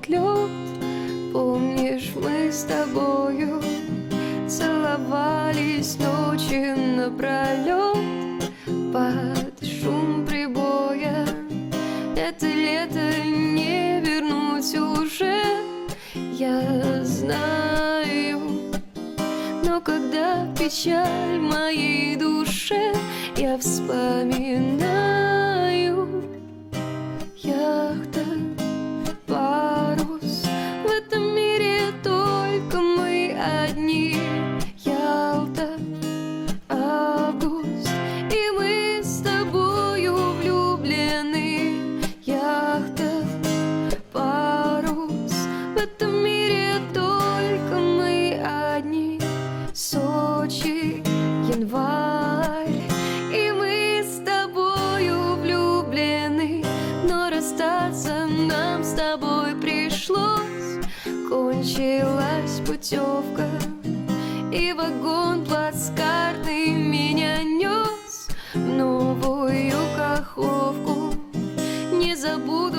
как лед. Помнишь, мы с тобою целовались ночи напролет под шум прибоя. Это лето не вернуть уже, я знаю. Но когда печаль в моей душе, я вспоминаю. Яхта, парус, в этом мире только мы одни. Ялта, август, и мы с тобою влюблены. Яхта, парус, в этом мире только мы одни. Сочи, январь, и мы с тобою влюблены. Но расстаться нам с тобой пришлось. Кончилась путевка, и вагон плацкартный меня нес в новую Каховку. Не забуду